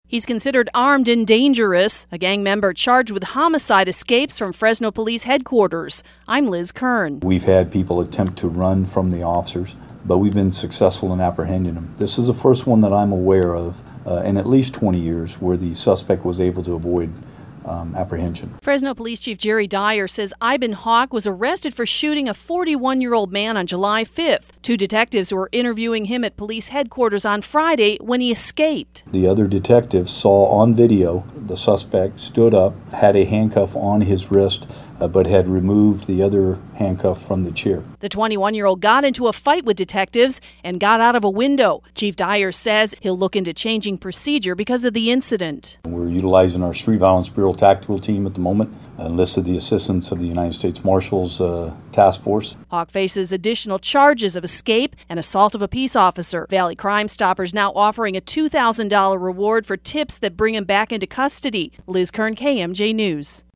He's considered armed and dangerous. A gang member charged with homicide escapes from Fresno Police headquarters. I'm Liz Kern. We've had people attempt to run from the officers, but we've been successful in apprehending them. This is the first one that I'm aware of in at least 20 years where the suspect was able to avoid apprehension. Fresno Police Chief Jerry Dyer says Ivan Hawk was arrested for shooting a 41-year-old man on July 5th. Two detectives were interviewing him at police headquarters on Friday when he escaped. The other detectives saw on video the suspect stood up, had a handcuff on his wrist, but had removed the other handcuff from the chair. The 21-year-old got into a fight with detectives and got out of a window. Chief Dyer says he'll look into changing procedure because of the incident. We're utilizing our Street Violence Bureau tactical team at the moment, enlisted the assistance of the United States Marshals Task Force. Hawk faces additional charges of escape and assault of a peace officer. Valley Crime Stoppers now offering a $2,000 reward for tips that bring him back into custody. Liz Kern, KMJ News.